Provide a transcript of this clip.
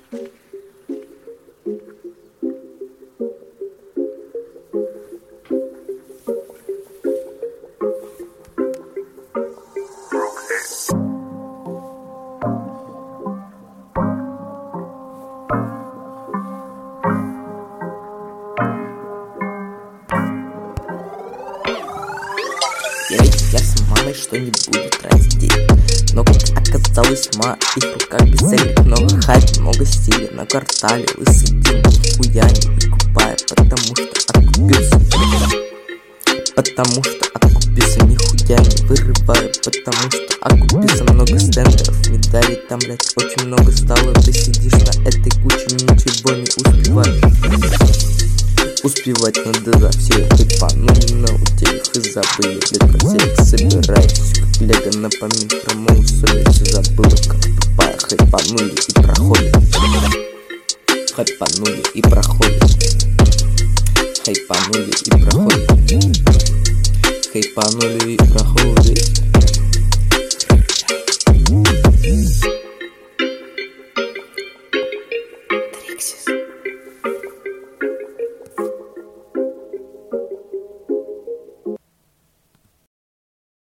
Я ведь я с мамой, что не буду тратить денег, но как оказалось, в моих руках без целей. Много хайпа, много стиля на квартале. Лысый день нихуя не выкупаю, потому что окупился нихуя не вырываю, потому что окупился. Много стендеров, медалей, там, блядь, очень много стало. Ты сидишь на этой куче, ничего не успеваешь. Успевать надо за всех, хайпанули на утех и забыли, блядь, про всех собираюсь, как лего на помин про мою совесть. Забыла, как тупая, хайпанули и проходит. Хайпанули и проходит. Хайпанули и проходит. Хайпанули и проходит.